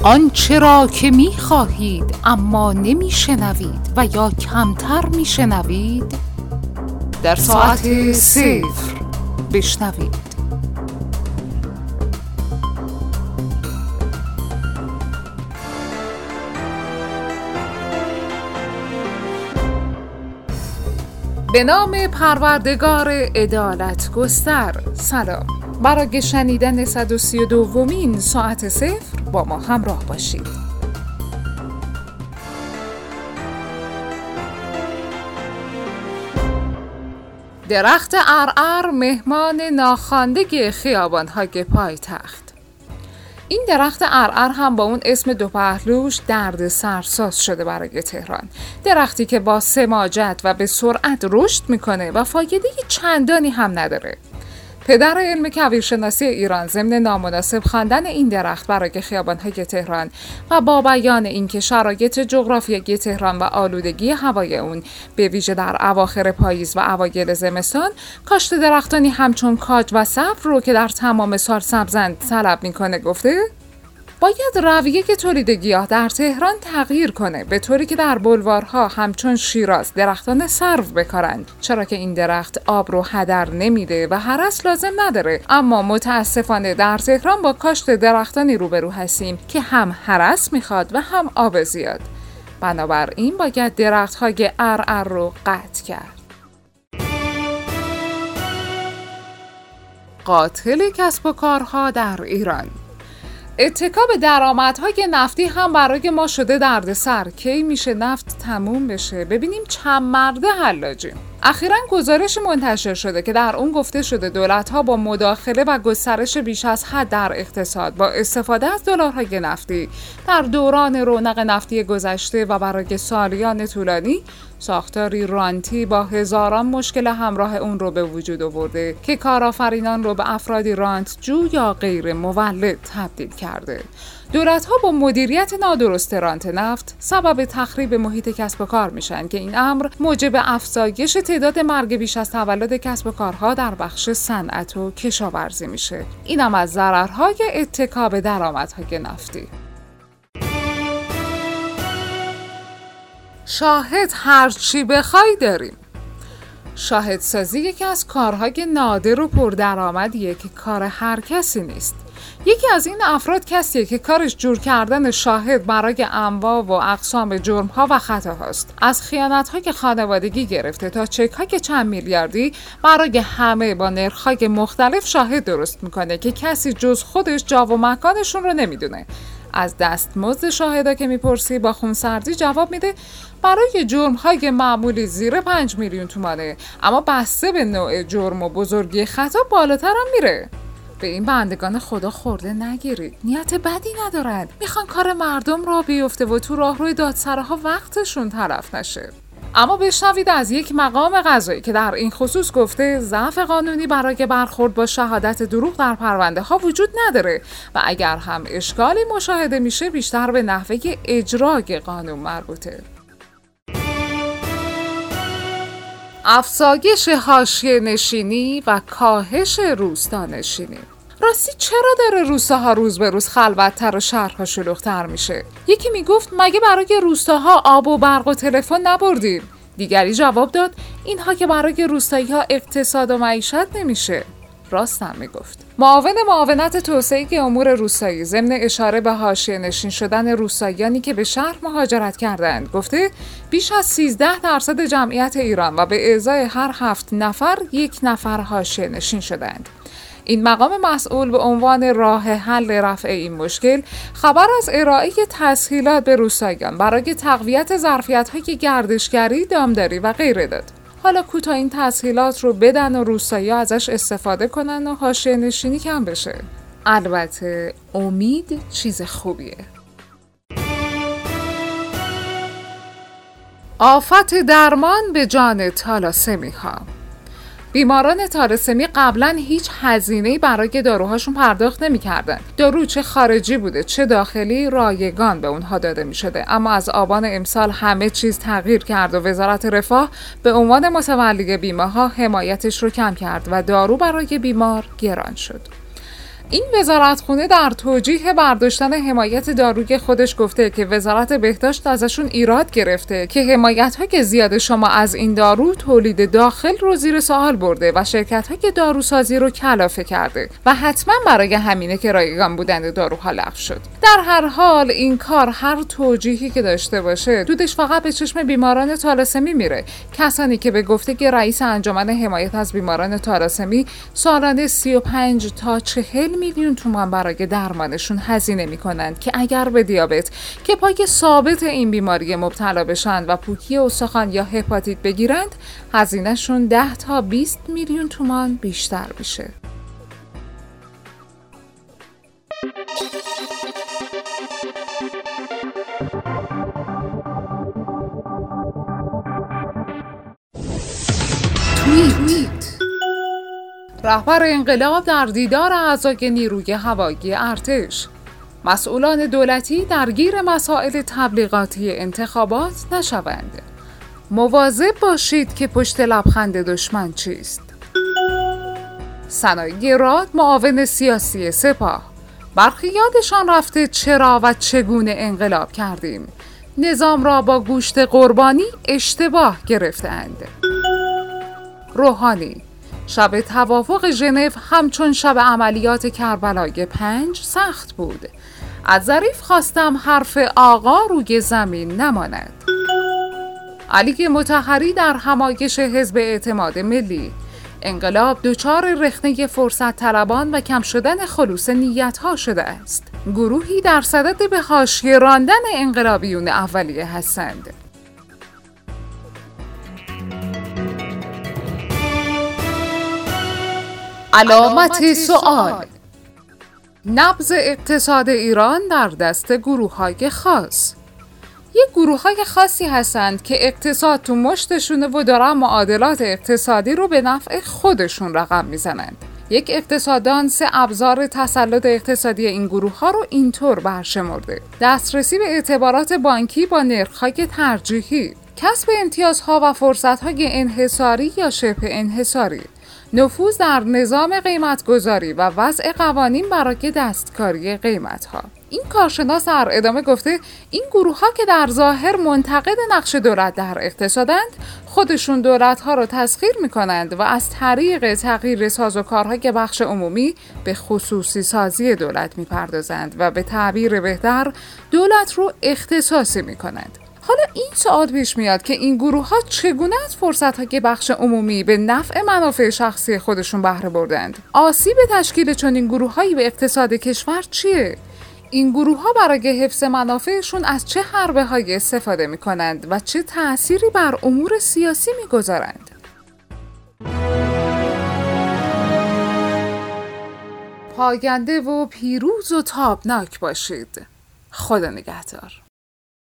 آنچه را که می خواهید اما نمی شنوید و یا کمتر می شنوید در ساعت 0 بشنوید. به نام پروردگار عدالت گستر. سلام. برای شنیدن 132مین ساعت 0 با ما همراه باشید. درخت عرعر مهمان ناخوانده خیابان‌های پایتخت. این درخت عرعر هم با اون اسم دو پهلوش درد سرساز شده برای تهران. درختی که با سماجت و به سرعت رشد میکنه و فایده چندانی هم نداره. پدر علم کویرشناسی ایران ضمن نامناسب خواندن این درخت برای خیابان‌های تهران و با بیان اینکه شرایط جغرافیایی تهران و آلودگی هوای اون به ویژه در اواخر پاییز و اوایل زمستان کاشت درختانی همچون کاج و صبر رو که در تمام سال سبزند طلب میکنه، گفته باید رویه تولید گیاه در تهران تغییر کنه به طوری که در بلوارها همچون شیراز درختان سرو بکارند، چرا که این درخت آب رو هدر نمیده و هرس لازم نداره. اما متاسفانه در تهران با کاشت درختانی روبرو هستیم که هم هرس میخواد و هم آب زیاد. بنابراین باید درخت‌های عرعر رو قطع کرد. قاتل کسب و کارها در ایران. اتکا به درآمدهای نفتی هم برای ما شده دردسر. کی میشه نفت تموم بشه؟ ببینیم چند مرده حلاجیم. اخیراً گزارش منتشر شده که در اون گفته شده دولت‌ها با مداخله و گسترش بیش از حد در اقتصاد با استفاده از دلارهای نفتی در دوران رونق نفتی گذشته و برای سالیان طولانی ساختاری رانتی با هزاران مشکل همراه اون رو به وجود آورده که کارآفرینان رو به افرادی رانتجو یا غیر مولد تبدیل کرده. دولت‌ها با مدیریت نادرست رانت نفت سبب تخریب محیط کسب و کار میشن که این امر موجب افزایش تعداد مرگ بیش از تولد کسب و کارها در بخش صنعت و کشاورزی میشه. اینم از ضررهای اتکا به درآمدهای نفتی. شاهد هر چی بخوای داریم. شاهدسازی یکی از کارهای نادر و پردرآمدیه که کار هر کسی نیست. یکی از این افراد کسیه که کارش جور کردن شاهد برای انواع و اقسام جرم‌ها و خطاهاست. از خیانت‌های خانوادگی گرفته تا چک‌های چند میلیاردی برای همه با نرخ‌های مختلف شاهد درست میکنه که کسی جز خودش جا و مکانشون رو نمیدونه. از دستمزد شاهدا که میپرسی با خونسردی جواب میده برای جرم‌های معمولی زیر 5 میلیون تومانه، اما بسته به نوع جرم و بزرگی خطا بالاتر هم میره. به این بندگان خدا خورده نگیرید. نیت بدی ندارن، میخوان کار مردم را بیفته و تو راهروی دادسراها وقتشون تلف نشه. اما بشنوید از یک مقام قضایی که در این خصوص گفته ضعف قانونی برای برخورد با شهادت دروغ در پرونده ها وجود نداره و اگر هم اشکالی مشاهده میشه بیشتر به نحوه اجرای قانون مربوطه. افزایش حاشیه نشینی و کاهش روستانشینی. راستی چرا داره روستاها روز به روز خلوت‌تر و شهرها شلوغ‌تر میشه؟ یکی میگفت مگه برای روستاها آب و برق و تلفن نبردیم؟ دیگری جواب داد اینها که برای روستایی‌ها اقتصاد و معیشت نمیشه. راست هم میگفت. معاونت توسعه امور روستایی ضمن اشاره به حاشیه نشین شدن روستاییانی که به شهر مهاجرت کردند گفته بیش از 13% جمعیت ایران و به ازای هر 7 نفر 1 نفر حاشیه نشین شدند. این مقام مسئول به عنوان راه حل رفع این مشکل خبر از ارائه تسهیلات به روستاییان برای تقویت ظرفیت‌های گردشگری، دامداری و غیره داد. حالا کوتا این تسهیلات رو بدن و روستایی‌ها ازش استفاده کنن و حاشیه نشینی کم بشه. البته امید چیز خوبیه. آفت درمان به جان تالاسمی‌ها. بیماران تالاسمی قبلا هیچ هزینه‌ای برای داروهاشون پرداخت نمی‌کردن. دارو چه خارجی بوده چه داخلی رایگان به اونها داده می‌شده. اما از آبان امسال همه چیز تغییر کرد و وزارت رفاه به عنوان متولی بیمه‌ها حمایتش رو کم کرد و دارو برای بیمار گران شد. این وزارتخونه در توجیه برداشتن حمایت داروی خودش گفته که وزارت بهداشت ازشون ایراد گرفته که حمایت‌های زیاد شما از این دارو تولید داخل رو زیر سوال برده و شرکت‌های داروسازی رو کلافه کرده و حتما برای همینه که رایگان بودن داروها لغو شد. در هر حال این کار هر توجیهی که داشته باشه دودش فقط به چشم بیماران تالاسمی میره. کسانی که به گفته رئیس انجمن حمایت از بیماران تالاسمی سالانه 35 تا 40 میلیون تومان برای درمانشون هزینه میکنند که اگر به دیابت که پای ثابت این بیماری مبتلا بشن و پوکی استخوان یا هپاتیت بگیرند هزینهشون 10 تا 20 میلیون تومان بیشتر میشه. توییت: رهبر انقلاب در دیدار اعضای نیروی هوایی ارتش. مسئولان دولتی درگیر مسائل تبلیغاتی انتخابات نشوند. مواظب باشید که پشت لبخند دشمن چیست. ثنایی راد معاون سیاسی سپاه. برخی یادشان رفته چرا و چگونه انقلاب کردیم. نظام را با گوشت قربانی اشتباه گرفتند. روحانی: شب توافق ژنو همچون شب عملیات کربلای 5 سخت بود. از ظریف خواستم حرف آقا روی زمین نماند. علی مطهری در همایش حزب اعتماد ملی. انقلاب دچار رخنه فرصت طلبان و کم شدن خلوص نیت‌ها شده است. گروهی در صدد به حاشیه راندن انقلابیون اولیه هستند. علامت سوال: نبض اقتصاد ایران در دست گروه‌های خاص. یک گروه‌های خاصی هستند که اقتصاد تو مشتشونه و دارن معادلات اقتصادی رو به نفع خودشون رقم میزنند. یک اقتصاددان 3 ابزار تسلط اقتصادی این گروه‌ها رو اینطور برشمرده: دسترسی به اعتبارات بانکی با نرخ‌های ترجیحی، کسب امتیازها و فرصت‌های انحصاری یا شبه انحصاری، نفوذ در نظام قیمتگذاری و وضع قوانین برای دستکاری قیمت‌ها. این کارشناس در ادامه گفته این گروه‌ها که در ظاهر منتقد نقش دولت در اقتصادند، خودشون دولت‌ها را تسخیر می‌کنند و از طریق تغییر سازوکارهای بخش عمومی به خصوصی سازی دولت می‌پردازند و به تعبیر بهتر دولت رو اختصاصی می‌کنند. حالا این سوال پیش میاد که این گروه‌ها چگونه از فرصت‌های بخش عمومی به نفع منافع شخصی خودشون بهره بردند؟ آسیب تشکیل چنین گروه‌هایی به اقتصاد کشور چیه؟ این گروه‌ها برای حفظ منافعشون از چه حربه‌هایی استفاده می‌کنند و چه تأثیری بر امور سیاسی می‌گذارند؟ پاینده و پیروز و تابناک باشید. خدا نگهدار.